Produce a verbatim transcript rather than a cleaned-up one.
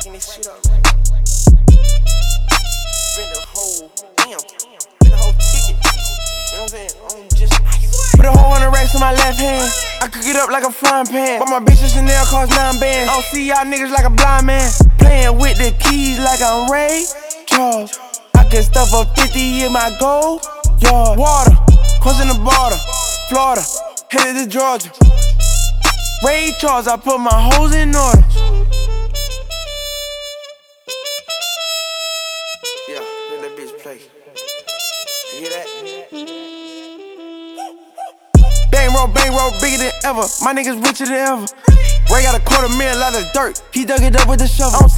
racking this shit up. Spend the whole, damn, spend the whole ticket. You know what I'm saying? I'm just put a whole hundred racks in my left hand. I cook it up like a frying pan. But my bitch Chanel cost nine bands. I don't see y'all niggas like a blind man. Playing with the keys like I'm Ray Charles. I can stuff up fifty in my gold yard. Water, crossing the border, Florida, headed to Georgia. Ray Charles, I put my hoes in order. Yeah, let that bitch play. You hear that? Bang roll, bang roll, bigger than ever. My niggas richer than ever. Ray got a quarter mil out of dirt. He dug it up with the shovel.